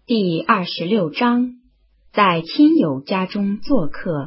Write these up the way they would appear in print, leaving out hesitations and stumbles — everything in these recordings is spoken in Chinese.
第26章，在亲友家中做客。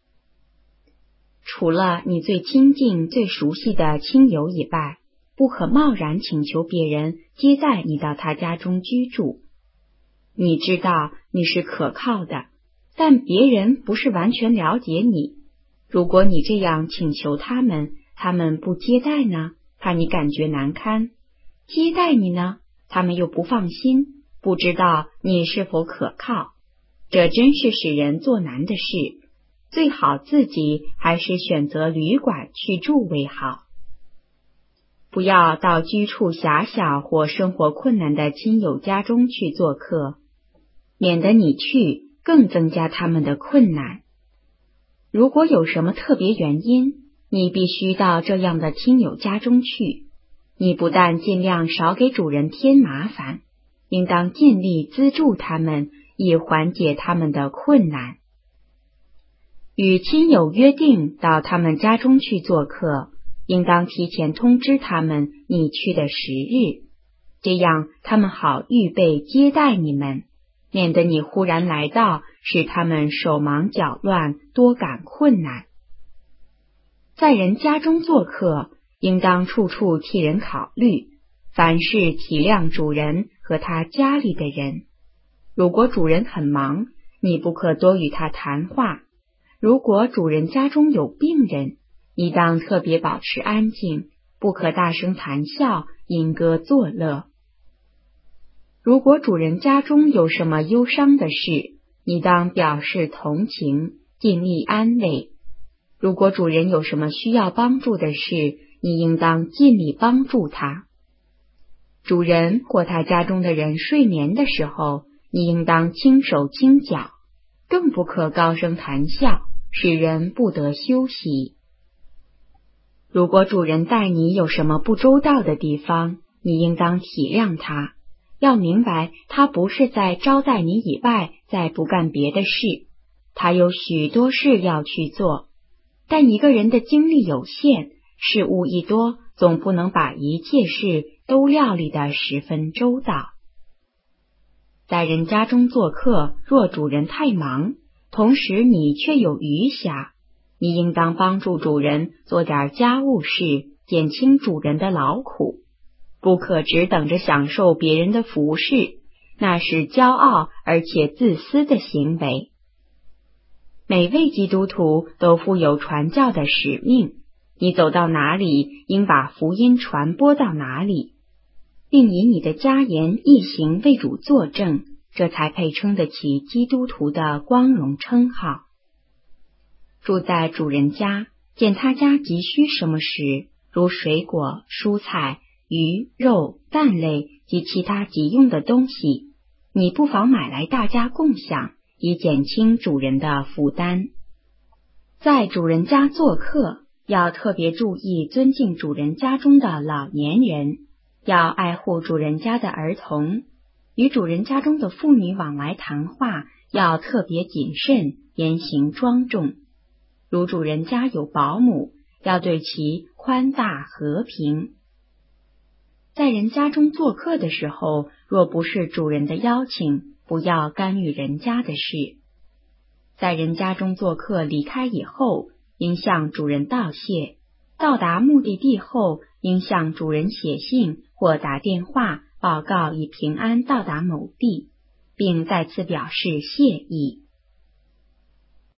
除了你最亲近、最熟悉的亲友以外，不可贸然请求别人接待你到他家中居住。你知道你是可靠的，但别人不是完全了解你。如果你这样请求他们不接待呢，怕你感觉难堪；接待你呢，他们又不放心，不知道你是否可靠。这真是使人作难的事，最好自己还是选择旅馆去住为好。不要到居处狭小或生活困难的亲友家中去做客，免得你去更增加他们的困难。如果有什么特别原因，你必须到这样的亲友家中去，你不但尽量少给主人添麻烦，应当尽力资助他们，以缓解他们的困难。与亲友约定到他们家中去做客，应当提前通知他们你去的时日，这样他们好预备接待你们，免得你忽然来到，使他们手忙脚乱，多感困难。在人家中做客，应当处处替人考虑，凡事体谅主人和他家里的人。如果主人很忙，你不可多与他谈话；如果主人家中有病人，你当特别保持安静，不可大声谈笑，吟歌作乐。如果主人家中有什么忧伤的事，你当表示同情，尽力安慰。如果主人有什么需要帮助的事，你应当尽力帮助他。主人或他家中的人睡眠的时候，你应当轻手轻脚，更不可高声谈笑，使人不得休息。如果主人待你有什么不周到的地方，你应当体谅他，要明白他不是在招待你以外再不干别的事，他有许多事要去做。但一个人的精力有限，事物一多，总不能把一切事都料理得十分周到。在人家中做客，若主人太忙，同时你却有余暇，你应当帮助主人做点家务事，减轻主人的劳苦，不可只等着享受别人的服侍，那是骄傲而且自私的行为。每位基督徒都负有传教的使命，你走到哪里，应把福音传播到哪里，并以你的家言一行为主作证，这才配称得起基督徒的光荣称号。住在主人家，见他家急需什么时，如水果、蔬菜、鱼、肉、蛋类及其他急用的东西，你不妨买来大家共享，以减轻主人的负担。在主人家做客，要特别注意尊敬主人家中的老年人，要爱护主人家的儿童，与主人家中的妇女往来谈话，要特别谨慎，言行庄重。如主人家有保姆，要对其宽大和平。在人家中做客的时候，若不是主人的邀请，不要干预人家的事。在人家中做客离开以后，应向主人道谢；到达目的地后，应向主人写信或打电话报告已平安到达某地，并再次表示谢意。